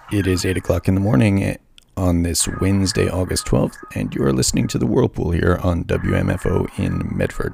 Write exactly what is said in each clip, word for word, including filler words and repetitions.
It is eight o'clock in the morning on this Wednesday, August twelfth, and you are listening to The Whirlpool here on W M F O in Medford.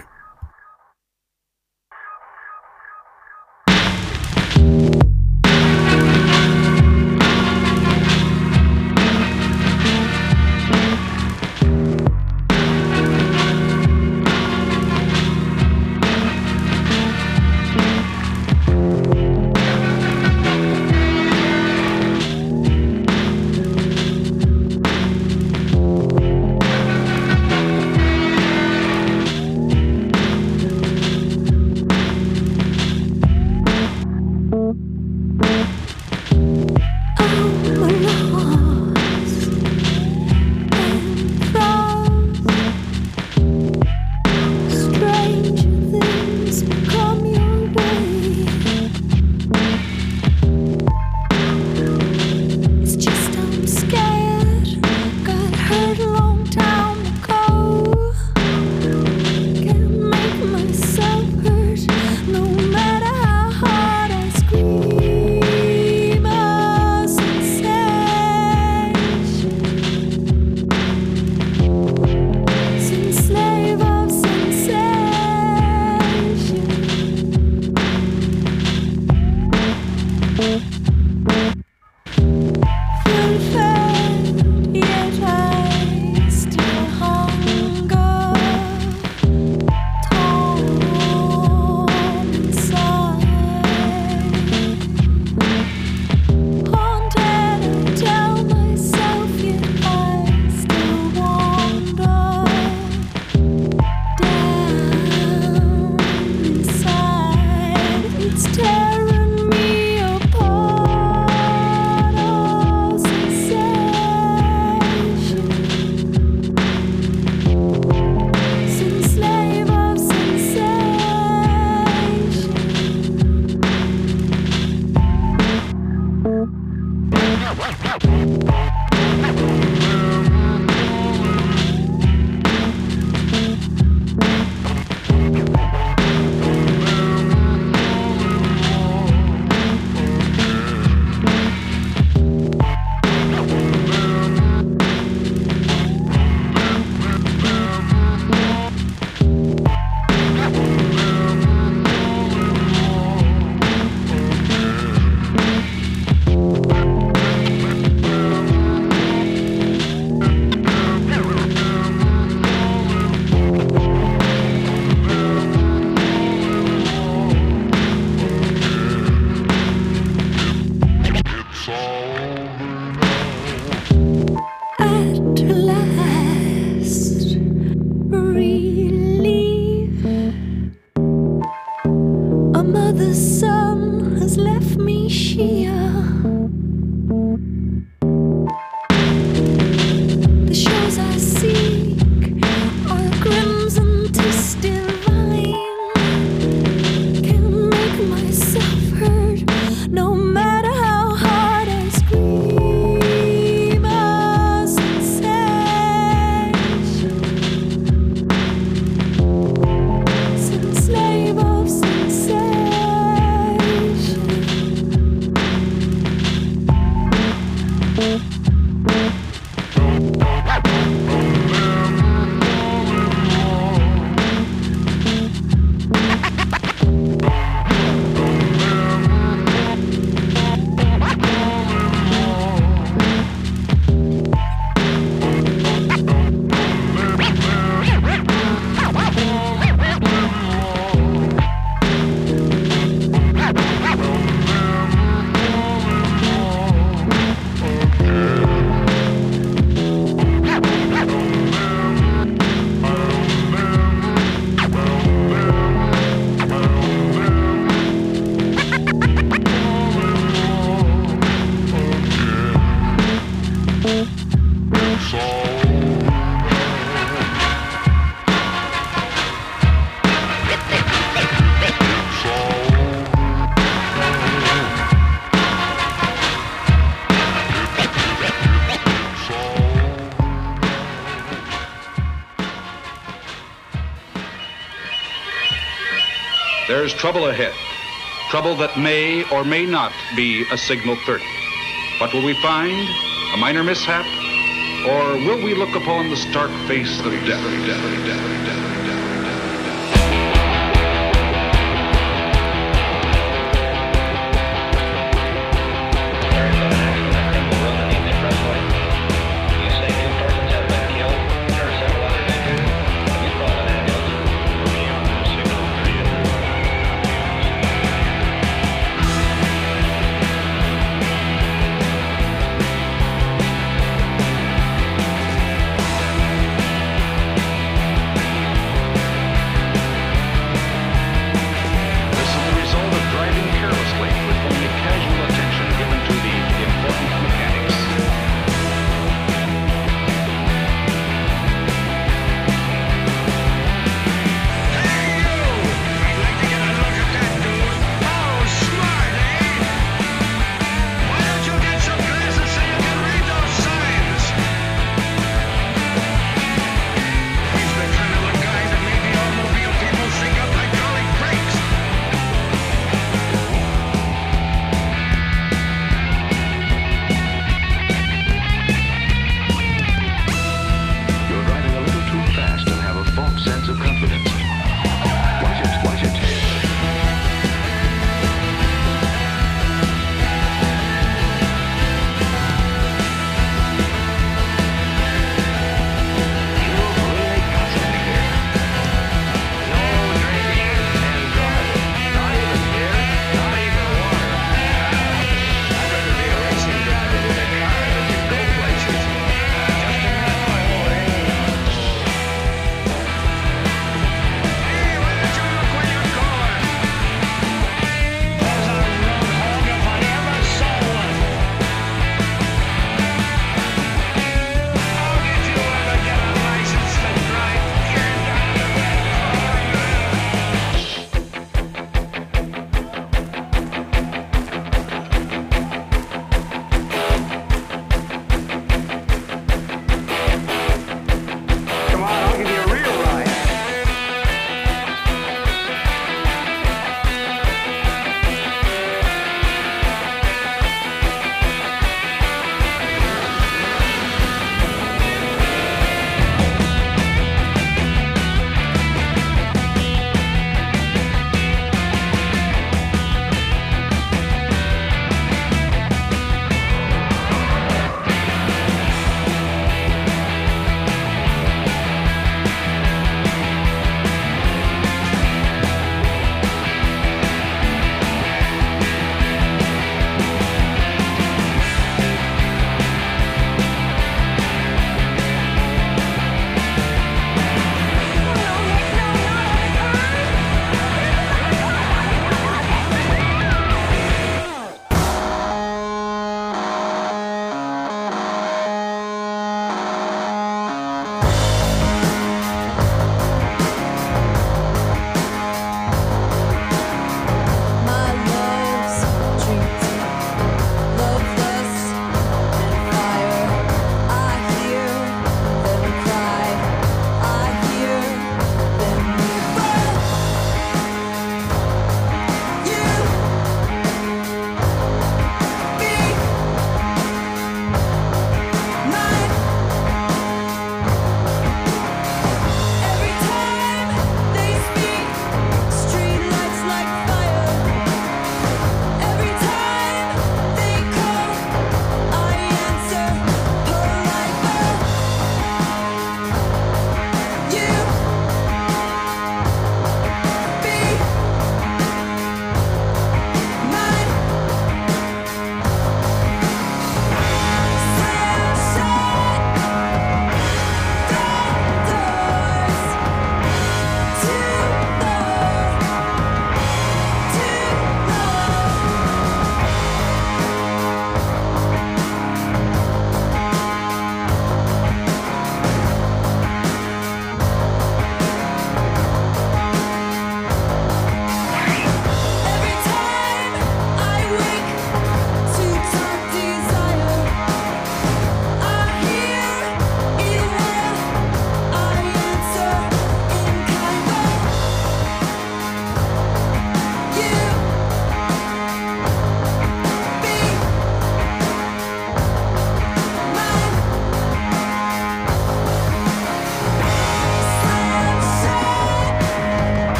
There's trouble ahead. Trouble that may or may not be a signal thirty. What will we find? A minor mishap? Or will we look upon the stark face of death, death, death, death, death?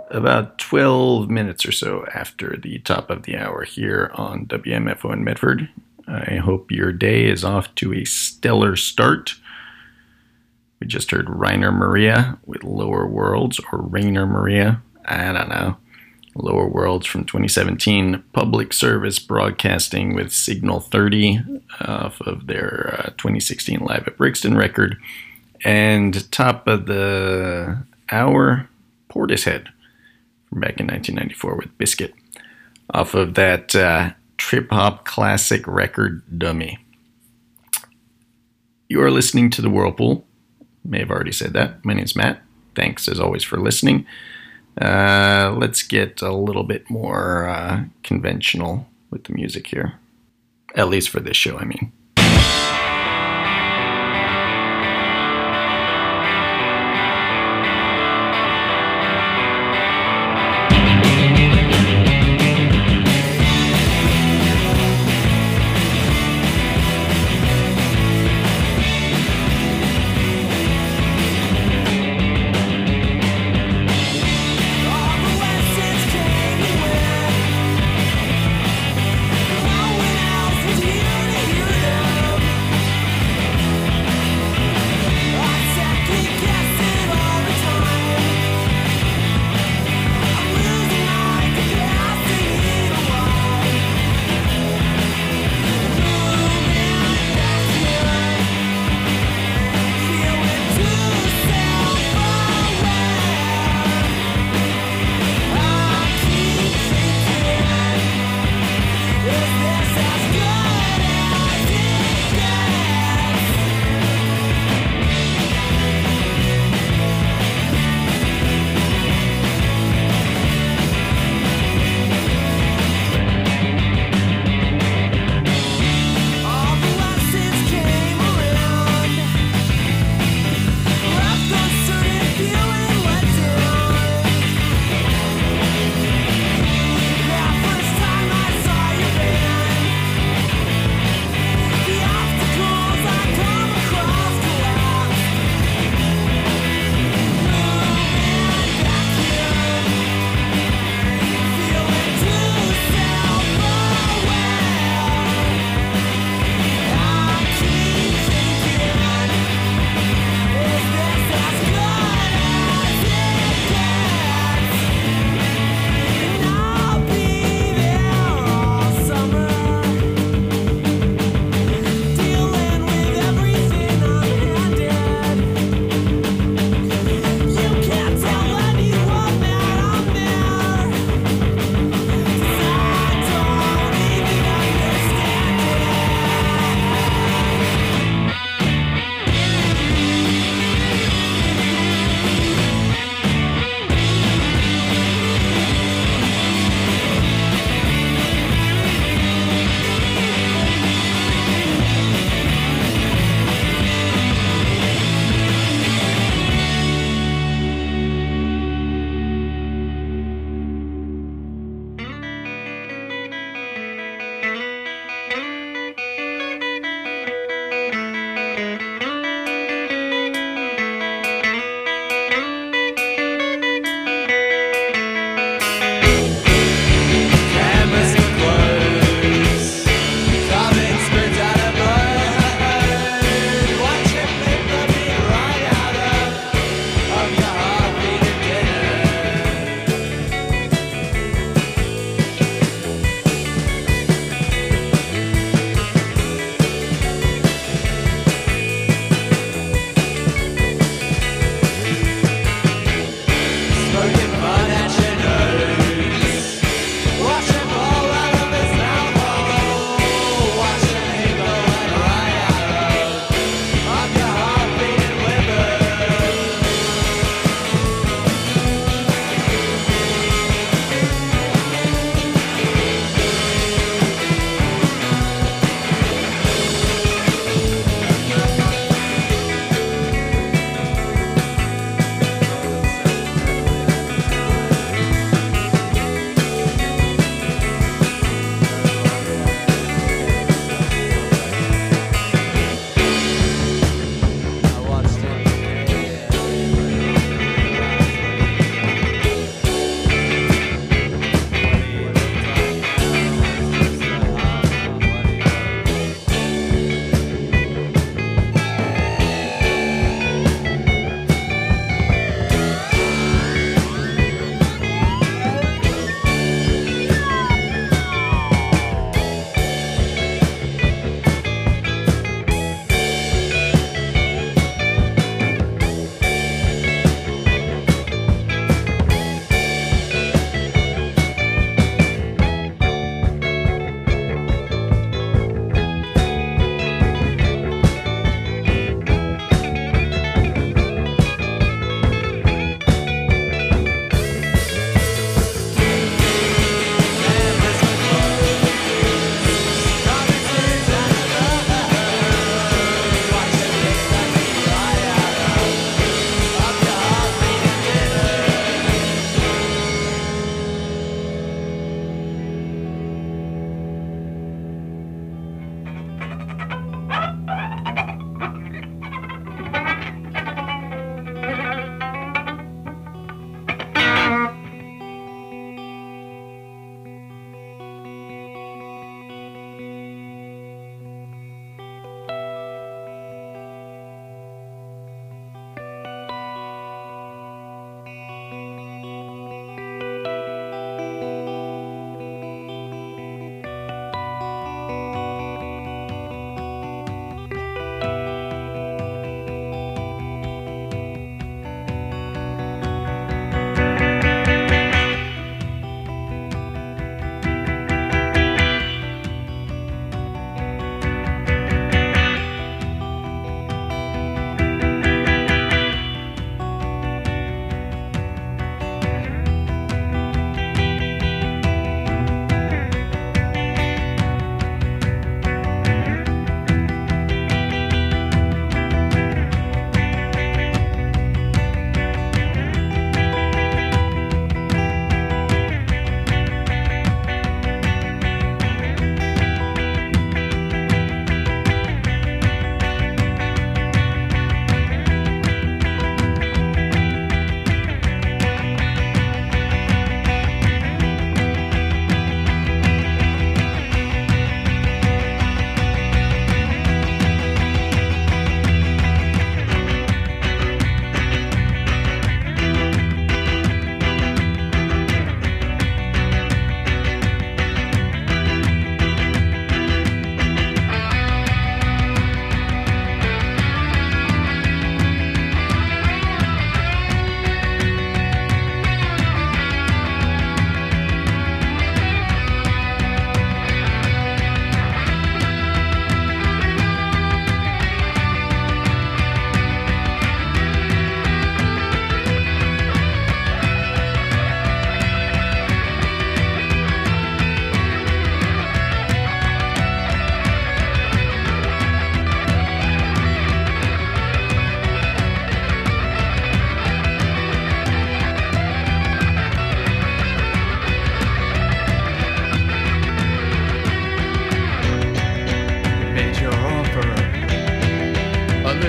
About twelve minutes or so after the top of the hour here on W M F O in Medford. I hope your day is off to a stellar start. We just heard Rainer Maria with Lower Worlds, or Rainer Maria, I don't know. Lower Worlds from twenty seventeen, Public Service Broadcasting with Signal thirty off of their uh, twenty sixteen Live at Brixton record. And top of the hour, Portishead from back in nineteen ninety-four with Biscuit off of that uh, trip-hop classic record, Dummy. You are listening to The Whirlpool. May have already said that. My name's Matt. Thanks, as always, for listening. Uh, let's get a little bit more uh, conventional with the music here. At least for this show, I mean. Hear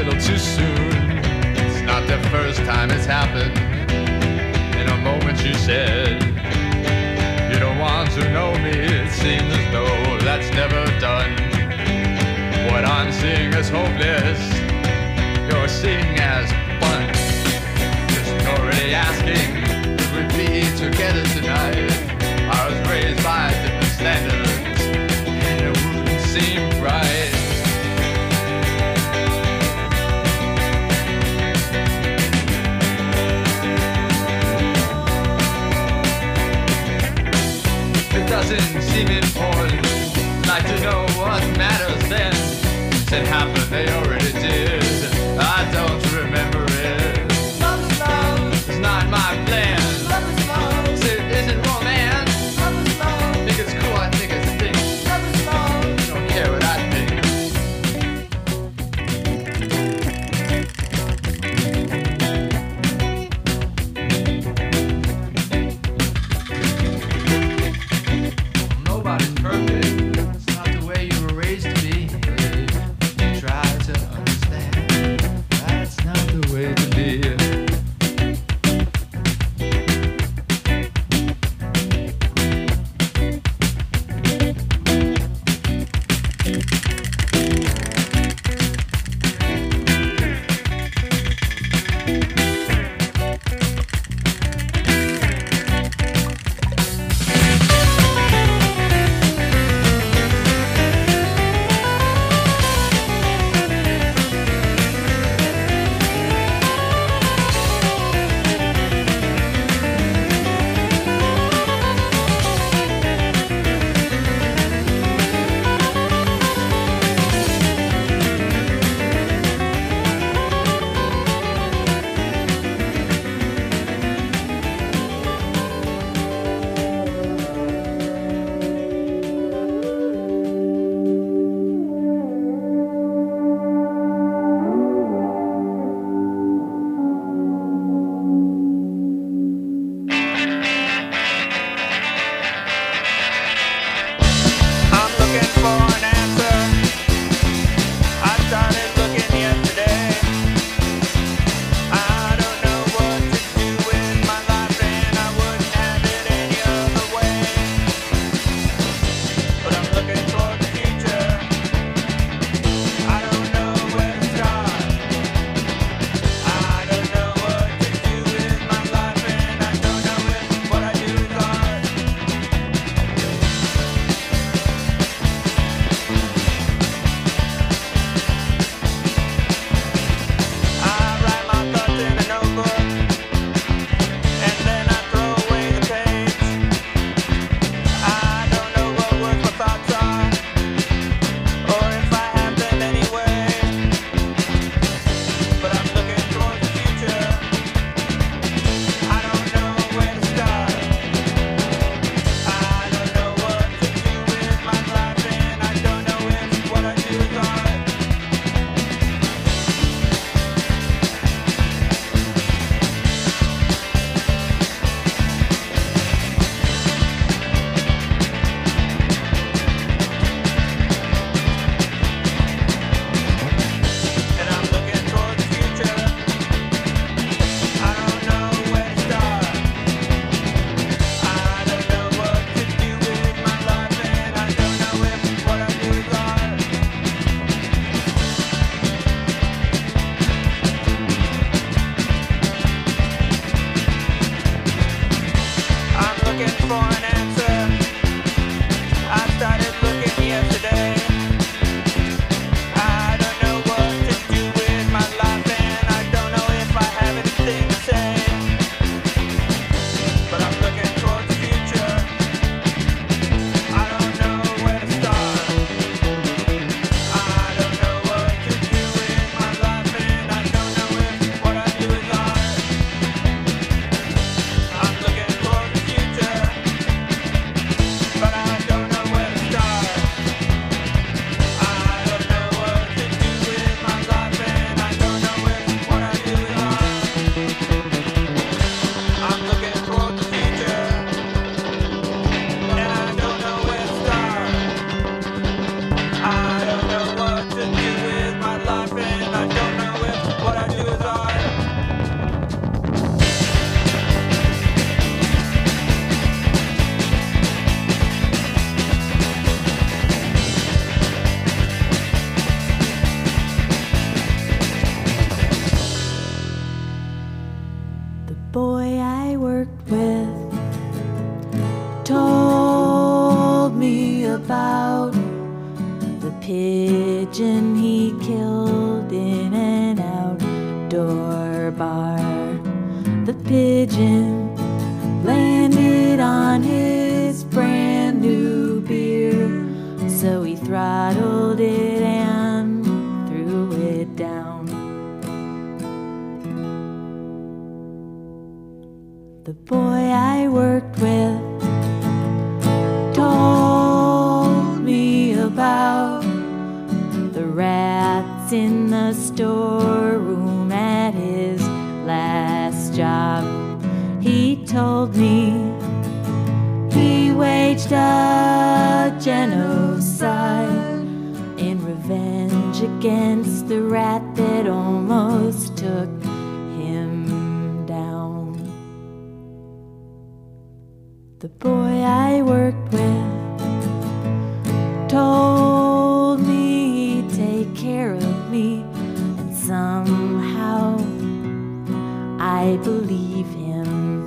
little too soon. It's not the first time it's happened. In a moment you said you don't want to know me. It seems as though that's never done. What I'm seeing is hopeless, you're seeing as fun. Just already asking if we'd be together tonight. I was raised by different standards, and it wouldn't seem right. It doesn't seem important. Like to know what matters then. It happened, they already did. I don't remember it. Love is love. It's not my plan. Love is love. It isn't romance. Love is love. Think it's cool, I think it's thing. Love is love. Don't care what I think. Nobody's perfect. It's not the way you were raised to be. Try to understand. That's not the way to live. pigeon he killed in an outdoor bar. The pigeon landed on his brand new beer, so he throttled it and threw it down. The boy I worked with told me about the rats in the storeroom at his last job. He told me he waged a genocide in revenge against the rat that almost took him down. The boy I worked with told me he'd take care of me, and somehow I believe him.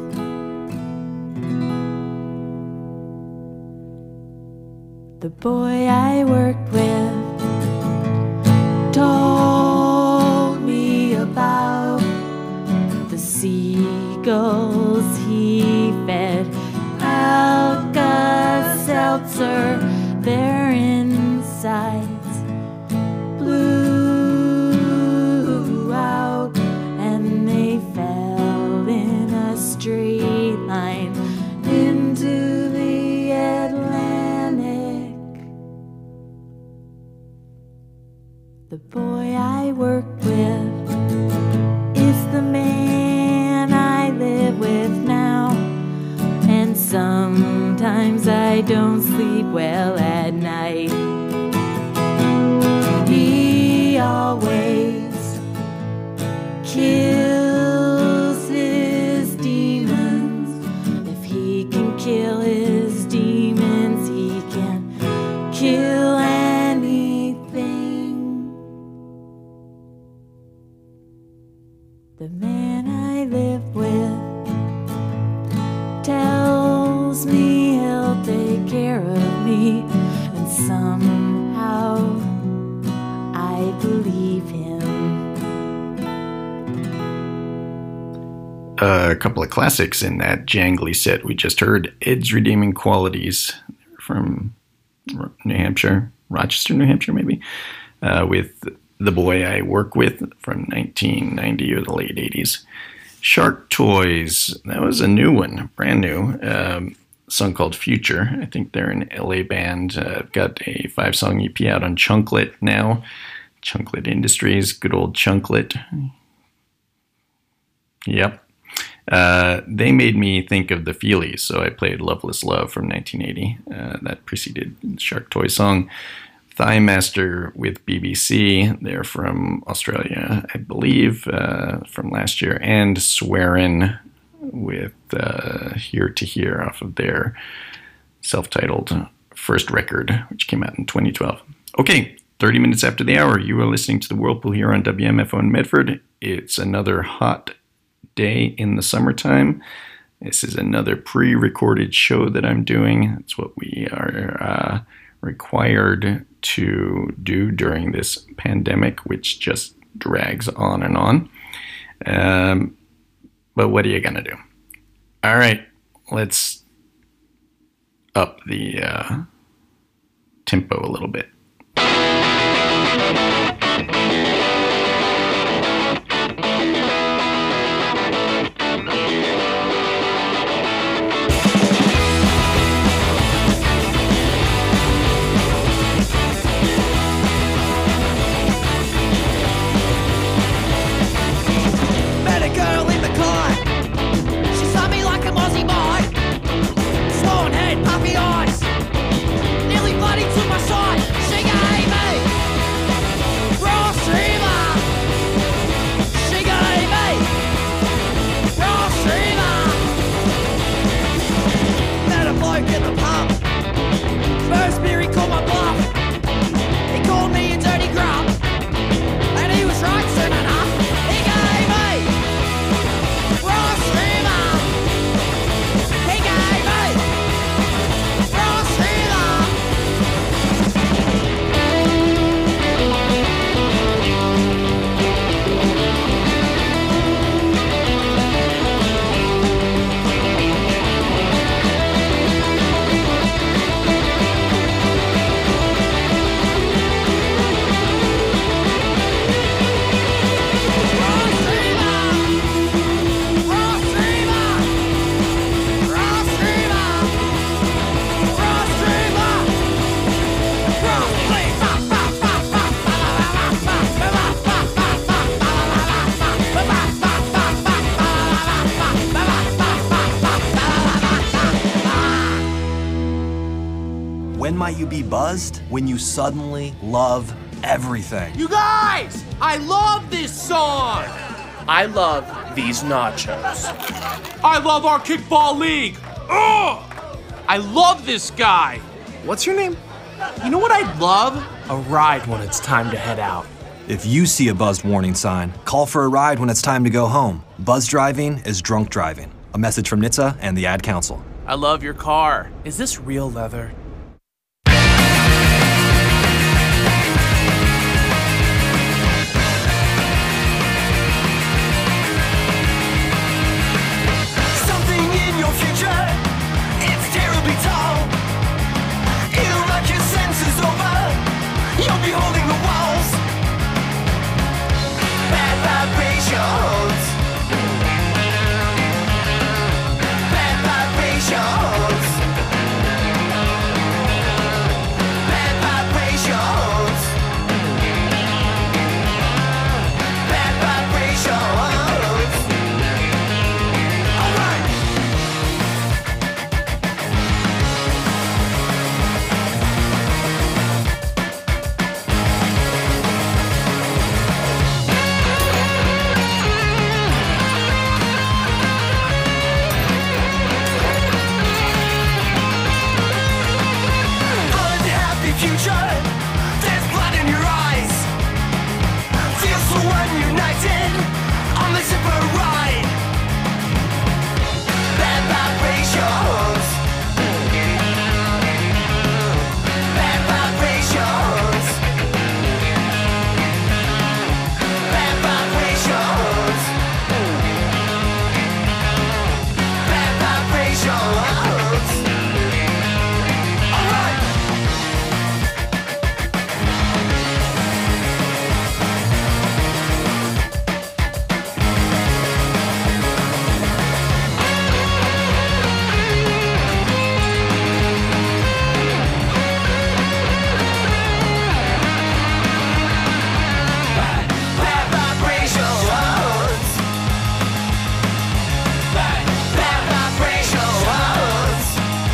The boy I worked with told me about the seagulls he fed Alka-Seltzer. Their insides blew out and they fell in a straight line into the Atlantic. The boy I worked with is the man I live with now, and sometimes I don't sleep well at night. He always kills his demons. If he can kill his demons, he can kill anything. The man I live with tells me he'll take care of me, and somehow I believe him. A couple of classics in that jangly set we just heard. Ed's Redeeming Qualities from New Hampshire, Rochester, New Hampshire, maybe, uh, with The Boy I Work With from nineteen ninety or the late eighties. Shark Toys, that was a new one, brand new, um, a song called Future. I think they're an L A band. Uh, got a five-song E P out on Chunklet now. Chunklet Industries, good old Chunklet. Yep. Uh, they made me think of the Feelies, so I played Loveless Love from nineteen eighty. Uh, that preceded the Shark Toy song. Thigh Master with B B C, they're from Australia, I believe, uh, from last year, and Swearin' with uh, Here to Here off of their self-titled first record, which came out in twenty twelve. Okay, thirty minutes after the hour, you are listening to The Whirlpool here on W M F O in Medford. It's another hot day in the summertime. This is another pre-recorded show that I'm doing. It's what we are uh, required to do during this pandemic, which just drags on and on. Um, but what are you going to do? All right, let's up the uh, tempo a little bit. Nearly bloody to my side. She gave me raw stream buzzed? When you suddenly love everything. You guys! I love this song! I love these nachos. I love our kickball league! Ugh! I love this guy! What's your name? You know what I'd love? A ride when it's time to head out. If you see a buzzed warning sign, call for a ride when it's time to go home. Buzz driving is drunk driving. A message from N H T S A and the Ad Council. I love your car. Is this real leather? Something in your future, it's terribly tall. It'll knock your senses over. You'll be holding the walls. Bad vibrations. Bad vibrations. Bad vibrations. Bad vibrations. All right. Unhappy future, there's blood in your eyes. Feel so ununited on the zipper ride. Bad vibrations. Bad vibrations. Bad vibrations. Bad vibrations. All right. Bad vibrations. Bad vibrations.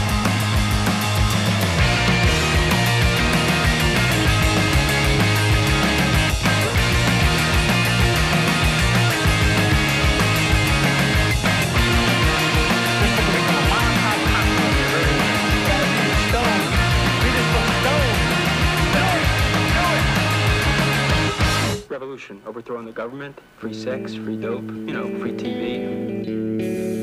Revolution, overthrowing the government, free sex, free dope, you know, free T V.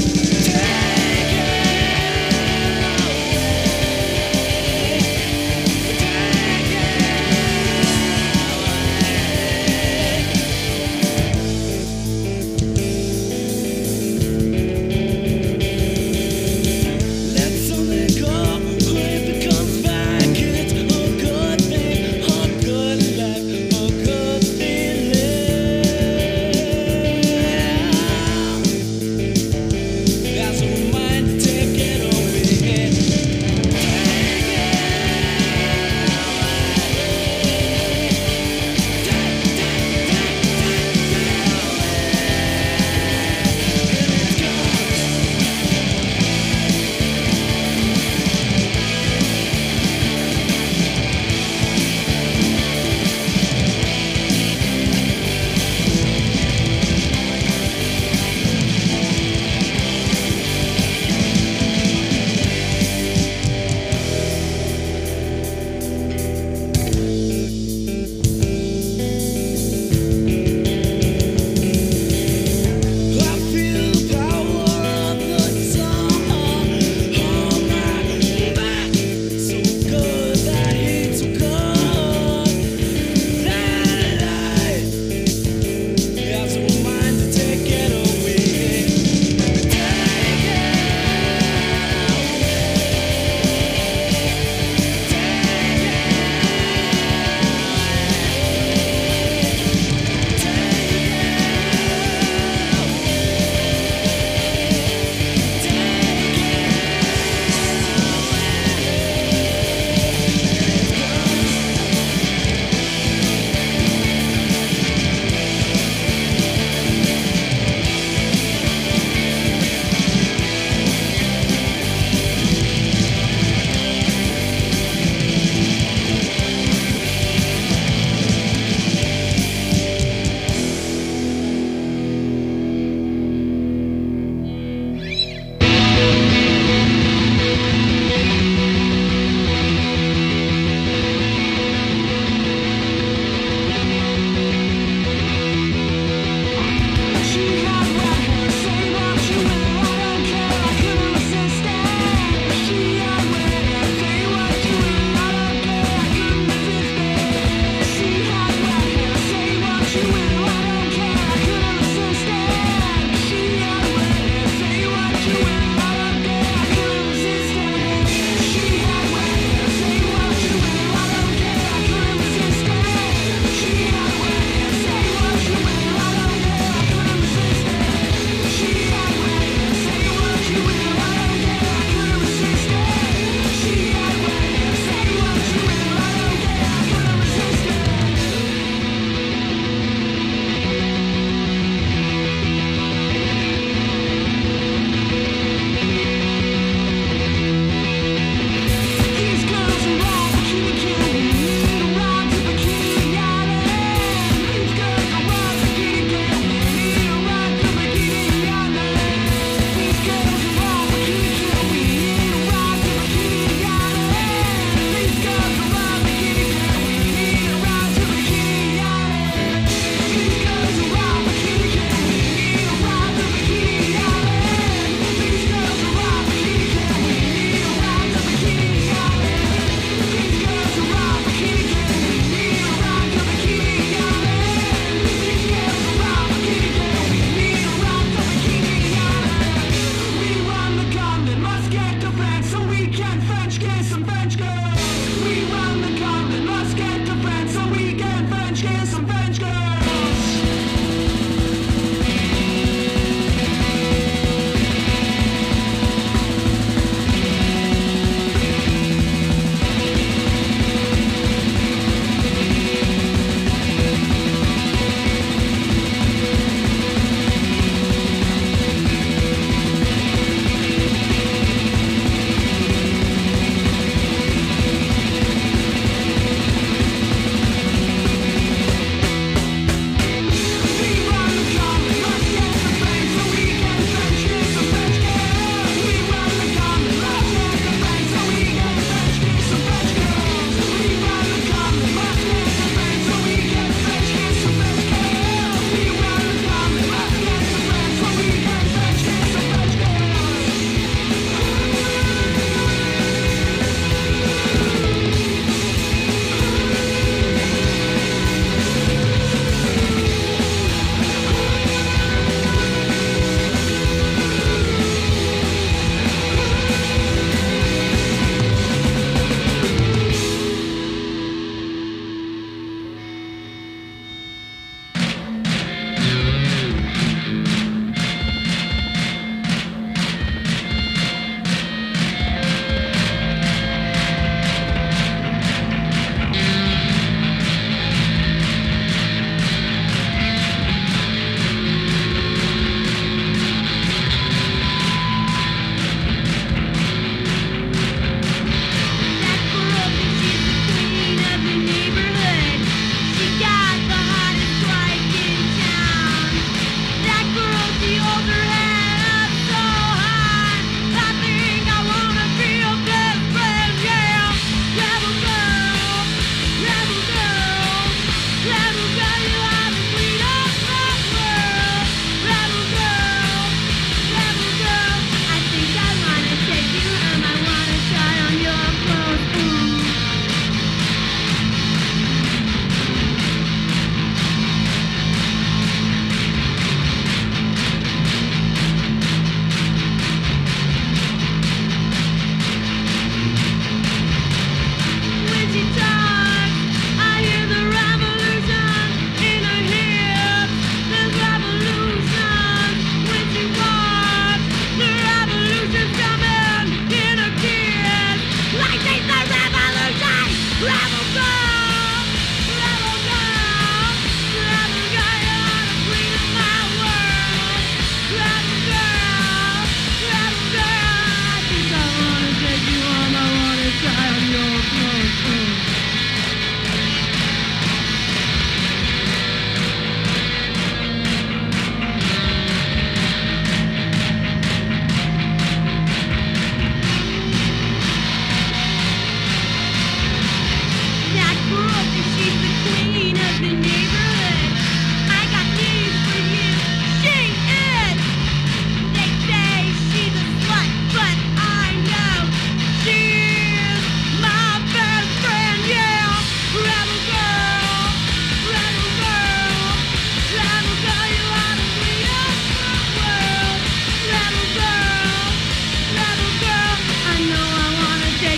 Take it away.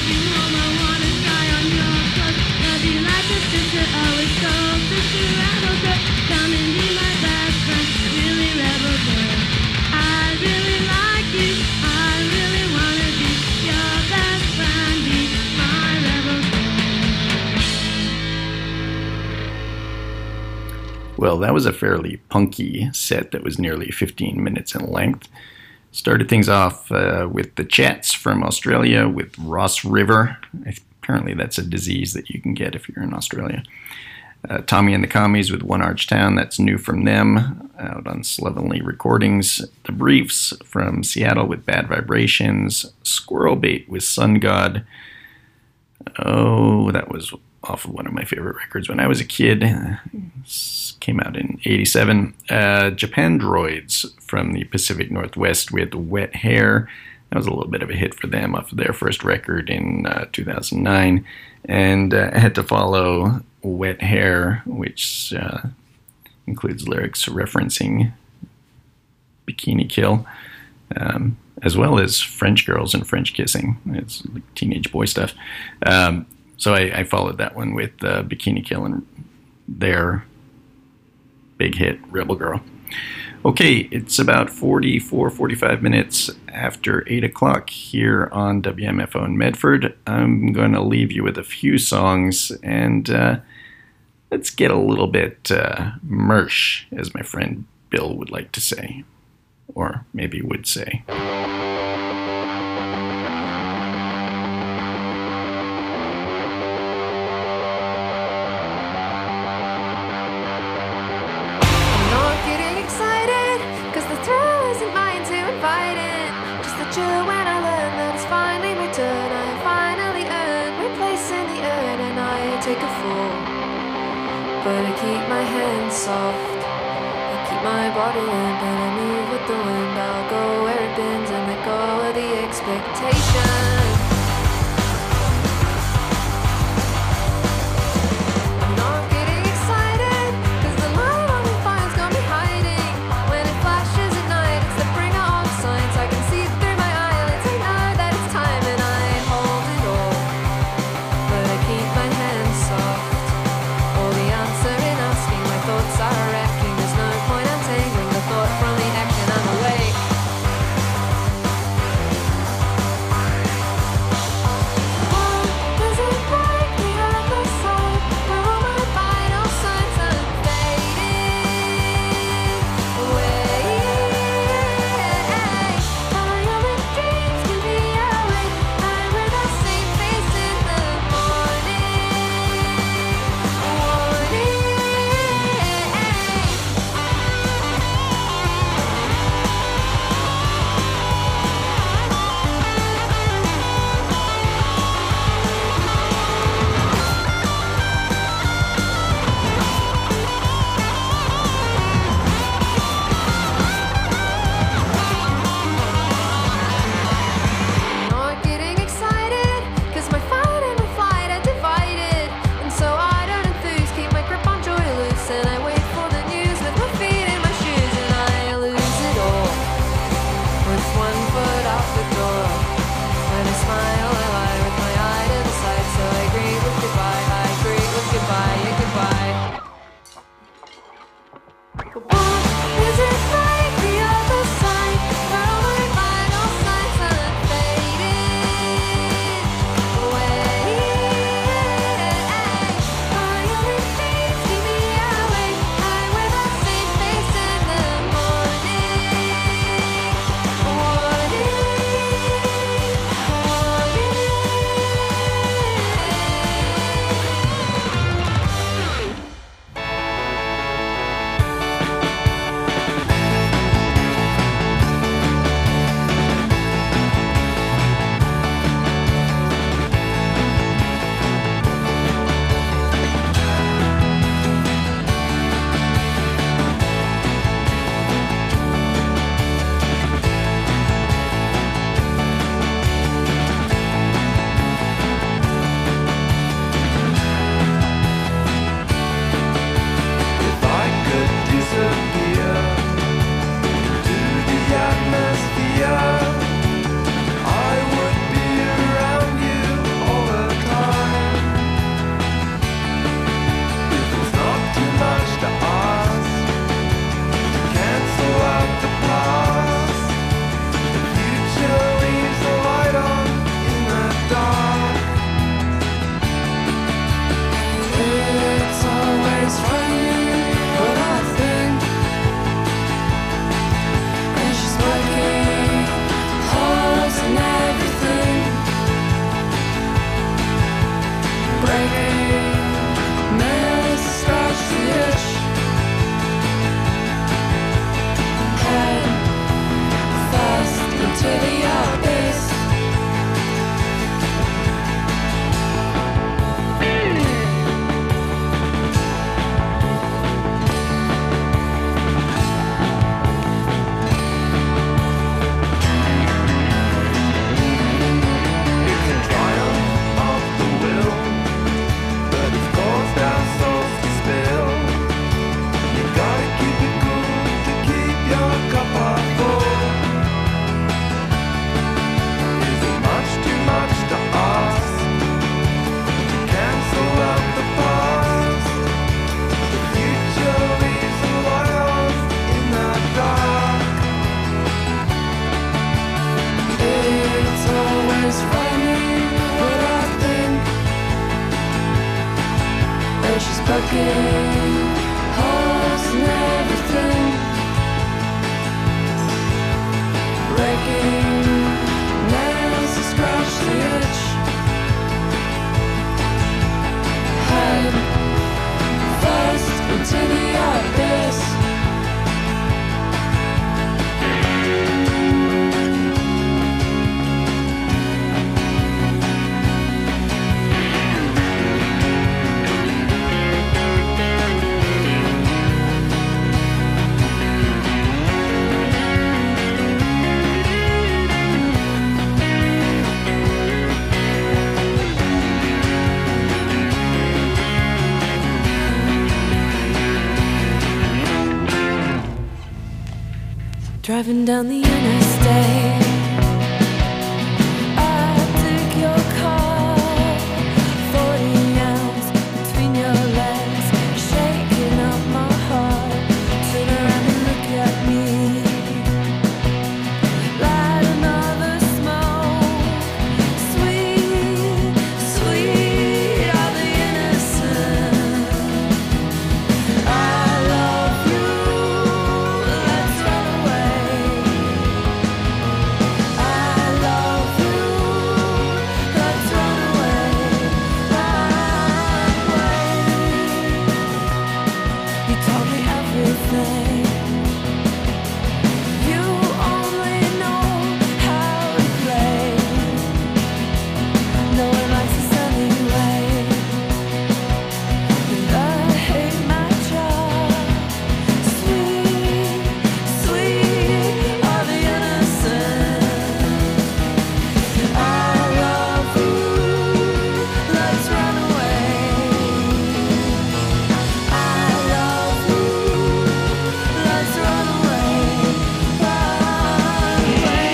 Well, that was a fairly punky set that was nearly fifteen minutes in length. Started things off uh, with the Chats from Australia with Ross River. Apparently that's a disease that you can get if you're in Australia. Uh, Tommy and the Commies with One Arch Town, that's new from them, out on Slovenly Recordings. The Briefs from Seattle with Bad Vibrations. Squirrel Bait with Sun God. Oh, that was off of one of my favorite records when I was a kid. Came out in eighty-seven. Uh, Japandroids from the Pacific Northwest with Wet Hair. That was a little bit of a hit for them off of their first record in uh, two thousand nine. And uh, I had to follow Wet Hair, which uh, includes lyrics referencing Bikini Kill, um, as well as French girls and French kissing. It's like teenage boy stuff. Um, so I, I followed that one with uh, Bikini Kill and their big hit, Rebel Girl. Okay, it's about forty-four, forty-five minutes after eight o'clock here on W M F O in Medford. I'm going to leave you with a few songs, and uh, let's get a little bit uh, mersh, as my friend Bill would like to say, or maybe would say. Take a fall, but I keep my hands soft, I keep my body limp, and I move with the wind. I'll go where it bends and let go of the expectation. I'm not getting excited, cause the light on the fire's got me hiding. When it flashes at night, it's the bringer of signs. I can see through my eyelids, I know that it's time, and I hold it all, but I keep my hands soft. All the answer in asking, my thoughts are wrecking. There's no point untangling the thought from the action. I'm awake. Driving down the interstate, I took your car, forty ounce between your legs, shaking up my heart. Turn around and look at me, light another smoke. Sweet, sweet are the innocent. I love you, let's run away. I love you, let's run away, run away. You told me everything. You only know how to play. No one likes us anyway. And I hate my job. Sweet, sweet are the innocent. I love you, let's run away. I love you, let's run away, run away.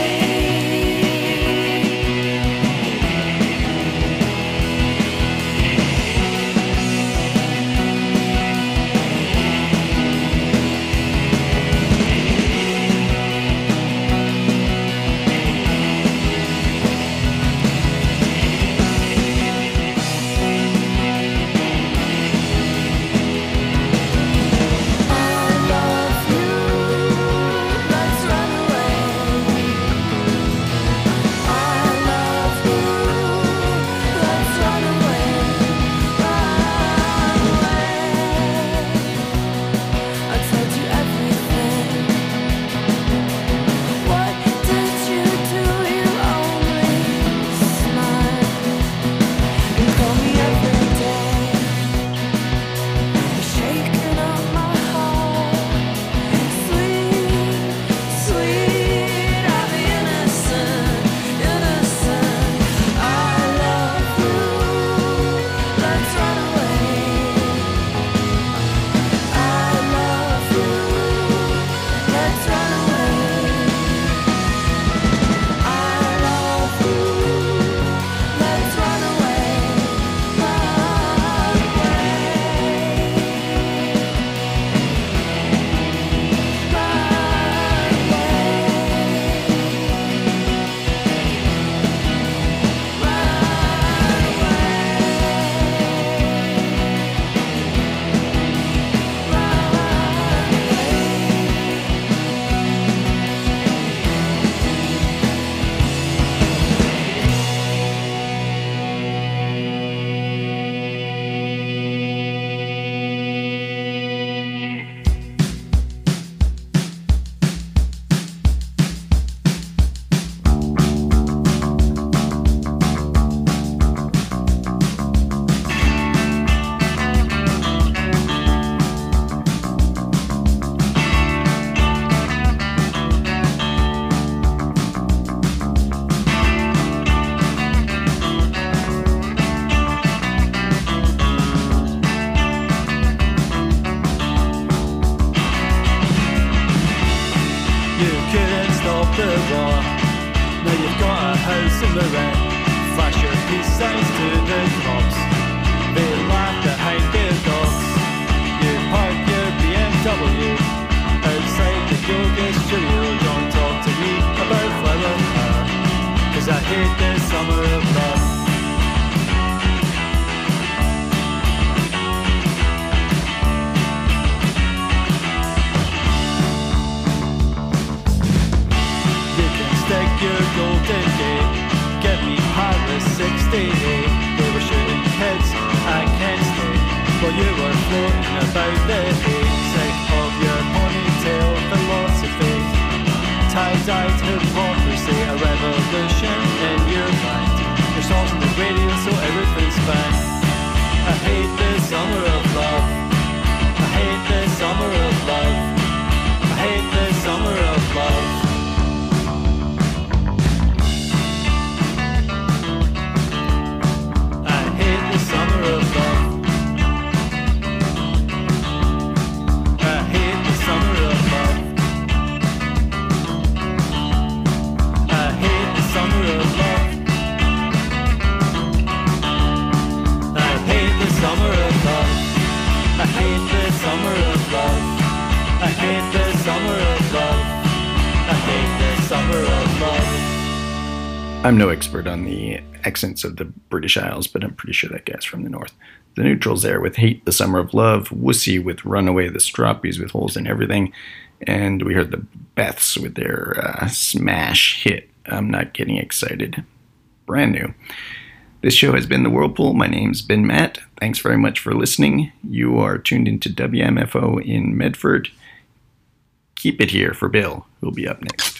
I love you, let's run away. I love you, let's run away, run away. I told you everything. What did you do? You only smile and call me every day. You're shaking up my heart. Sweet, sweet are the innocent, innocent. I love you, let's run away. I love you, let's run away. I love you, let's run away, run You couldn't stop the war. Now you've got a house in the rent. Flash your peace signs to the cops. They laugh behind their dogs. You park your B M W outside the yoga studio. Don't talk to me about flower power, 'cause I hate the summer of love. You can stick your golden gate. Get me Paris sixty-eight. They were shooting kids at Kent State while you were floating about the hay. Sick of your ponytail philosophy, tie-dyed hypocrisy, a revolution in your mind. Your songs on the radio, so everything's fine. I hate the summer of love. I hate the summer of love. I hate the summer of love. I hate the summer of love. I'm no expert on the accents of the British Isles, but I'm pretty sure that guy's from the north. The Neutrals there with Hate the Summer of Love, Wussy with Runaway, the Stroppies with Holes in Everything, and we heard the Beths with their uh, smash hit, I'm Not Getting Excited. Brand new. This show has been The Whirlpool. My name's been Matt. Thanks very much for listening. You are tuned into W M F O in Medford. Keep it here for Bill, who'll be up next.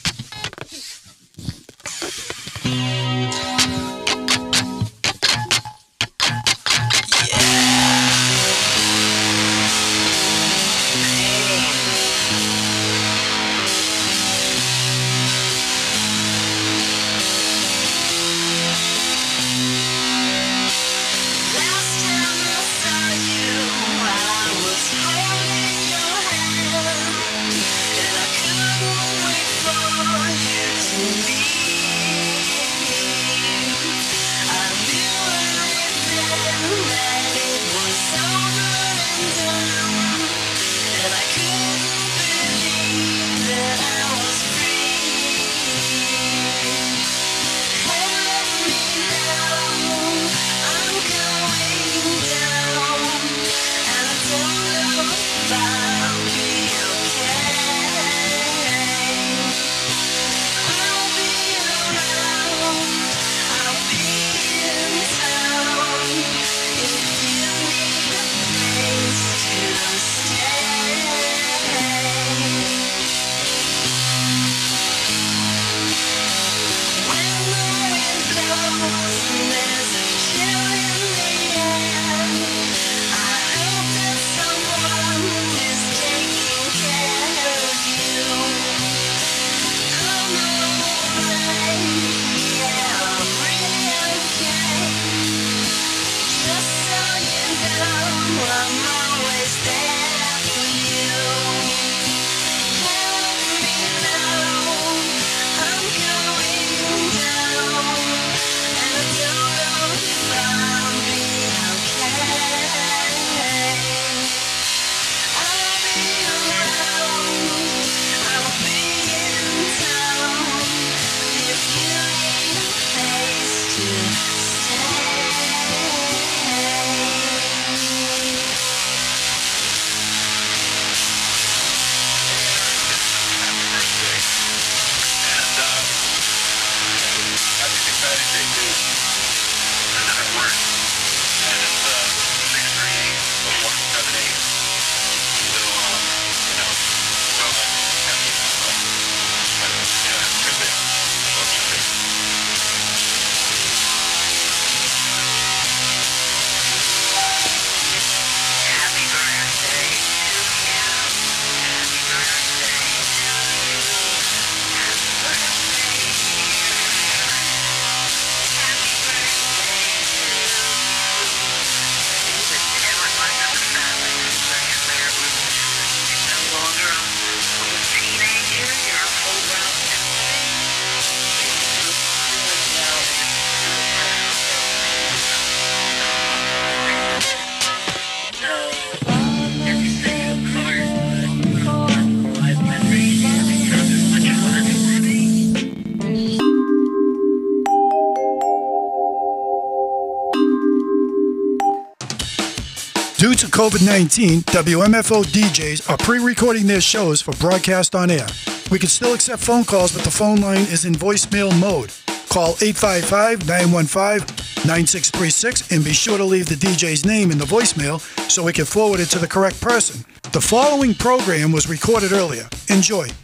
Due to COVID nineteen, W M F O D Js are pre-recording their shows for broadcast on air. We can still accept phone calls, but the phone line is in voicemail mode. Call eight five five, nine one five, nine six three six and be sure to leave the D J's name in the voicemail so we can forward it to the correct person. The following program was recorded earlier. Enjoy.